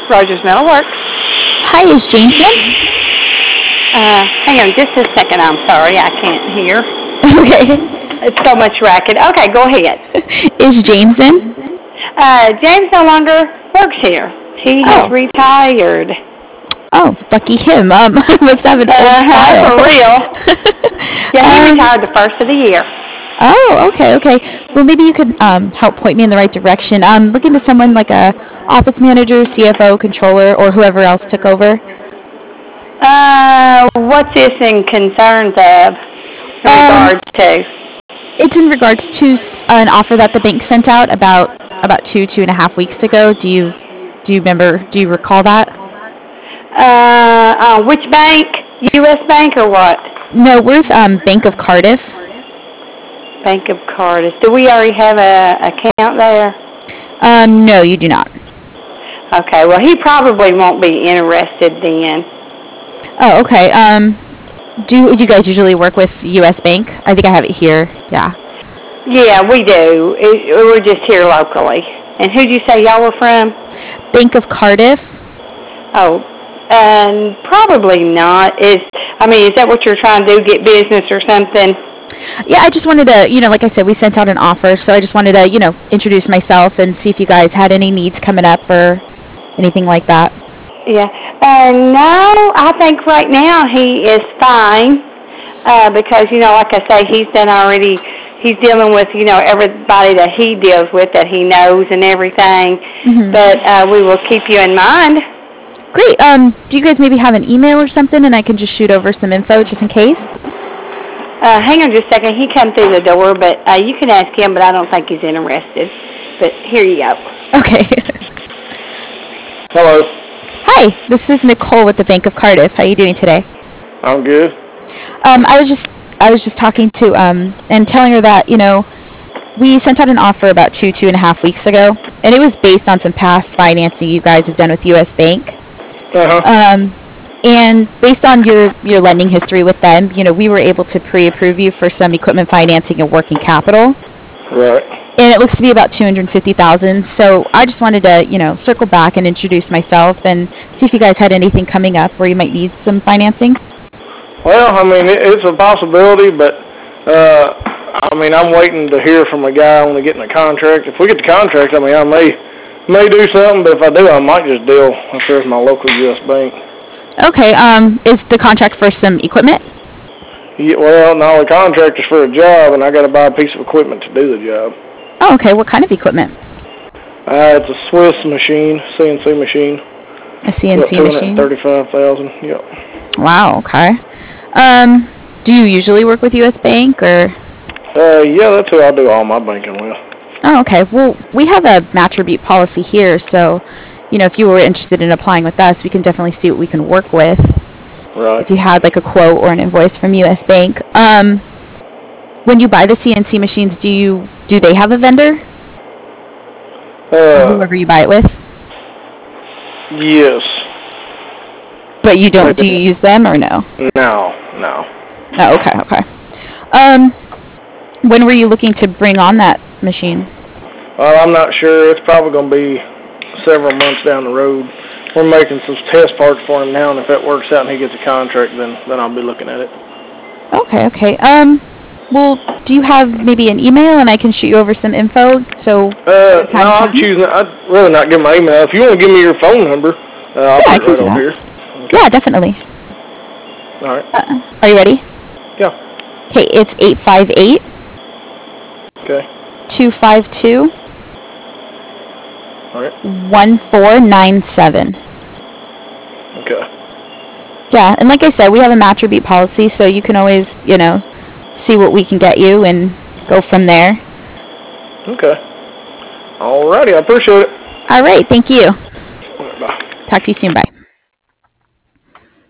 Rogers Metal Works. Hi, is James in? Hang on just a second. I'm sorry, I can't hear. Okay. It's so much racket. Okay, go ahead. Is James in? James no longer works here. He has retired. Oh, lucky him. I must have an old file. For real. Yeah, he retired the first of the year. Oh, okay. Well, maybe you could help point me in the right direction. I'm looking to someone like a office manager, CFO, controller, or whoever else took over. What's this in concerns of in regards to? It's in regards to an offer that the bank sent out about 2.5 weeks ago. Do you remember? Do you recall that? Which bank? U.S. Bank or what? No, we're with Bank of Cardiff. Bank of Cardiff. Do we already have a account there? No, you do not. Okay, well, he probably won't be interested then. Oh, okay. Do you guys usually work with U.S. Bank? I think I have it here. Yeah. Yeah, we do. We're just here locally. And who'd you say y'all were from? Bank of Cardiff. Oh, probably not. Is that what you're trying to do, get business or something? Yeah, I just wanted to, like I said, we sent out an offer, so I just wanted to, introduce myself and see if you guys had any needs coming up or anything like that. Yeah. No, I think right now he is fine because, like I say, he's dealing with, everybody that he deals with that he knows and everything. Mm-hmm. But we will keep you in mind. Great. Do you guys maybe have an email or something and I can just shoot over some info just in case? Hang on just a second. He come through the door, but you can ask him, but I don't think he's interested. But here you go. Okay. Hello. Hi, this is Nicole with the Bank of Cardiff. How are you doing today? I'm good. I was just talking to and telling her that we sent out an offer about 2.5 weeks ago, and it was based on some past financing you guys have done with U.S. Bank. And based on your lending history with them, we were able to pre-approve you for some equipment financing and working capital. Right. And it looks to be about $250,000. So I just wanted to, circle back and introduce myself and see if you guys had anything coming up where you might need some financing. Well, it's a possibility, but I'm waiting to hear from a guy on getting a contract. If we get the contract, I may do something, but if I do, I might just deal if there's my local U.S. Bank. Okay. Is the contract for some equipment? Yeah, well, no, the contract is for a job, and I got to buy a piece of equipment to do the job. Oh, okay. What kind of equipment? It's a Swiss machine, CNC machine. A CNC machine? $235,000, yep. Wow, okay. Do you usually work with U.S. Bank, or? Yeah, that's who I do all my banking with. Oh, okay. Well, we have a match or beat policy here, so, if you were interested in applying with us, we can definitely see what we can work with. Right. If you had, like, a quote or an invoice from U.S. Bank. When you buy the CNC machines, do they have a vendor? Whoever you buy it with? Yes. But you don't, do you use them or no? No. No, okay. When were you looking to bring on that machine? Well, I'm not sure. It's probably going to be several months down the road. We're making some test parts for him now, and if that works out and he gets a contract, then I'll be looking at it. Okay. Well, do you have maybe an email and I can shoot you over some info? So no, I'd rather not give my email. If you want to give me your phone number, I'll put it right over here. Okay. Yeah, definitely. All right. Are you ready? Yeah. Okay, it's 858. Okay. 252. All right. 1497. Okay. Yeah, and like I said, we have a match or beat policy, so you can always, see what we can get you and go from there. Okay. All righty, I appreciate it. All right, thank you. All right, bye. Talk to you soon, bye.